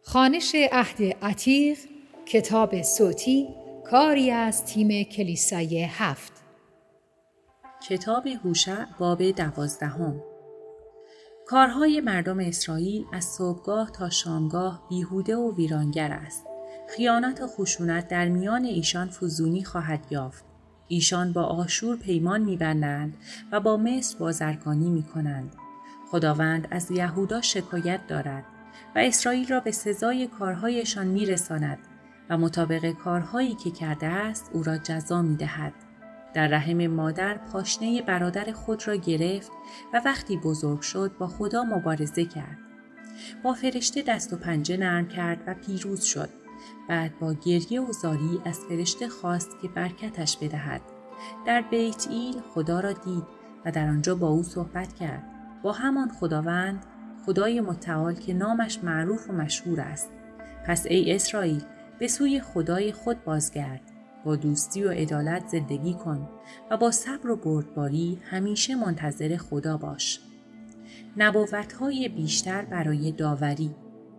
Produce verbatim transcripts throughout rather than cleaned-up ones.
خوانش عهد عتیق، کتاب صوتی، کاری از تیم کلیسای هفت. کتاب هوشع باب دوازدهم. کارهای مردم اسرائیل از صبحگاه تا شامگاه بیهوده و ویرانگر است. خیانت و خشونت در میان ایشان فزونی خواهد یافت. ایشان با آشور پیمان می‌بندند و با مصر بازرگانی می‌کنند. خداوند از یهودا شکایت دارد و اسرائیل را به سزای کارهایشان می‌رساند و مطابق کارهایی که کرده است او را جزا می‌دهد. در رحم مادر پاشنه برادر خود را گرفت و وقتی بزرگ شد با خدا مبارزه کرد. با فرشته دست و پنجه نرم کرد و پیروز شد. بعد با گریه و زاری از فرشته خواست که برکتش بدهد. در بیت ایل خدا را دید و در آنجا با او صحبت کرد. با همان خداوند، خدای متعال که نامش معروف و مشهور است. پس ای اسرائیل، به سوی خدای خود بازگرد. با دوستی و عدالت زندگی کن و با صبر و بردباری همیشه منتظر خدا باش. نبوت‌های بیشتر برای داوری.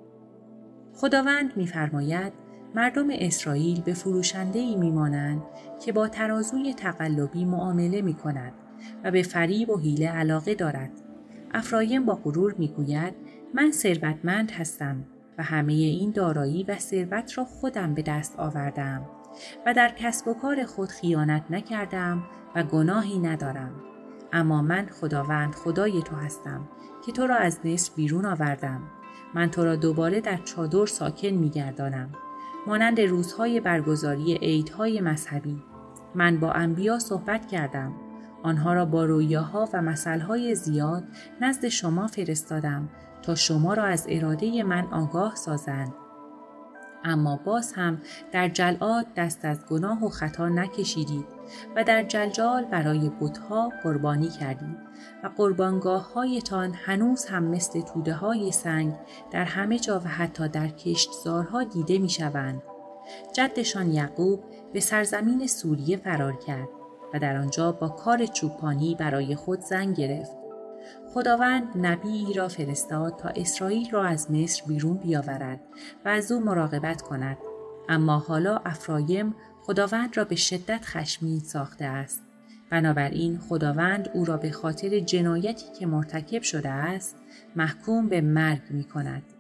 خداوند می‌فرماید مردم اسرائیل به فروشنده‌ای می‌مانند که با ترازوی تقلبی معامله می‌کند و به فریب و حیله علاقه دارد. افرایم با غرور می‌گوید من ثروتمند هستم و همه این دارایی و ثروت را خودم به دست آوردم و در کسب و کار خود خیانت نکردم و گناهی ندارم. اما من خداوند خدای تو هستم که تو را از مصر بیرون آوردم. من تو را دوباره در چادر ساکن می‌گردانم، مانند روزهای برگزاری عیدهای مذهبی. من با انبیا صحبت کردم، آنها را با رویاها و مثلهای زیاد نزد شما فرستادم تا شما را از اراده من آگاه سازند. اما باز هم در جلعاد دست از گناه و خطا نکشیدید و در جلجال برای بت‌ها قربانی کردید و قربانگاه‌هایتان هنوز هم مثل توده‌های سنگ در همه جا و حتی در کشتزارها دیده می‌شوند. جدشان یعقوب به سرزمین سوریه فرار کرد و در آنجا با کار چوپانی برای خود زن گرفت. خداوند نبیی را فرستاد تا اسرائیل را از مصر بیرون بیاورد و از او مراقبت کند. اما حالا افرایم خداوند را به شدت خشمگین ساخته است. بنابراین خداوند او را به خاطر جنایتی که مرتکب شده است محکوم به مرگ می کند.